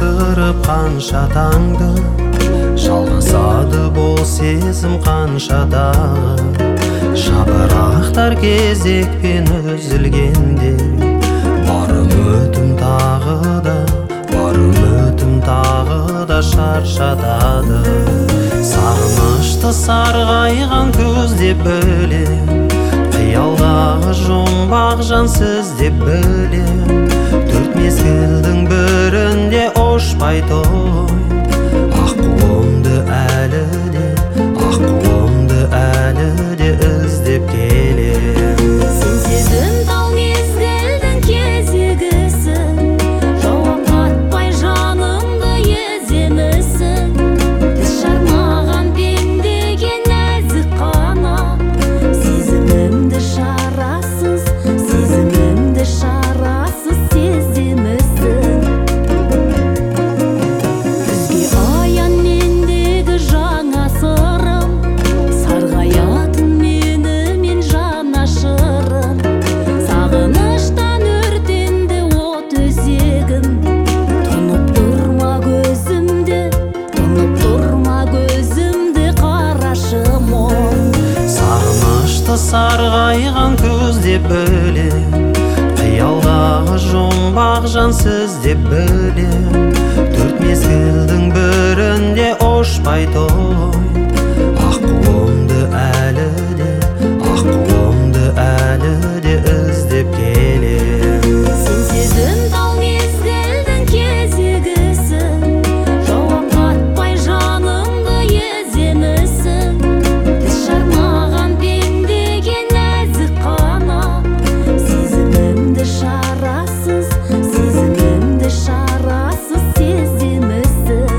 жаудырып қанша таңды, жалғасады бұл сезім қаншада. Жапырақтар кезекпен үзілгенде, бар үмітім тағы да, бар үмітім тағы да шаршатады. Сағынышты сарғайған көз деп білем, қиялдағы жұмбақ жансыз деп білем. Төрт мезгілдің бірінде ошпай той, аққуымды әлі де, аққуымды әлі де іздеп келем. Сен сезім тал мезгілдің кезегісің, жауап қатпай жанымды еземісің. Тіс жармаған пендеге нәзік қана, сезімімді шарасыз, сезімімді шарасыз сеземісің. Бізге аян мендегі жаңа сырым, сарғаятын менімен жанашырым. Сағыныштан өртенді от өзегім, тұнып тұрма көзімді, тұнып тұрма көзімді қарашым оң. Сағынышты сарғайған көз деп білем, қиялдағы жұмбақ жансыз деп білем. Төрт мезгілдің бірінде ошпай той, аққуымды әлі де, аққуымды әлі де іздеп келем. Сен сезім тал мезгілдің кезегісің, жауап қатпай жанымды еземісің. Тіс жармаған пендеге нәзік қана, сезімімді шарасыз, сезімімді шарасыз сеземісің.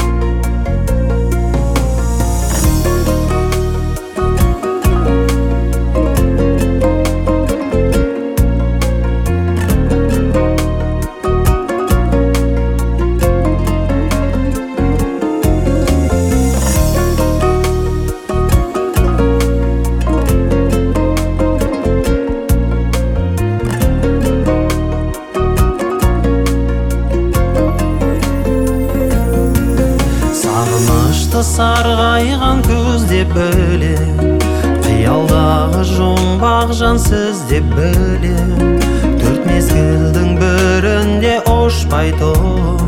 Сағынышты сарғайған көз деп білем, қиялдағы жұмбақ жансыз деп білем. Төрт мезгілдің бірінде ошпай той,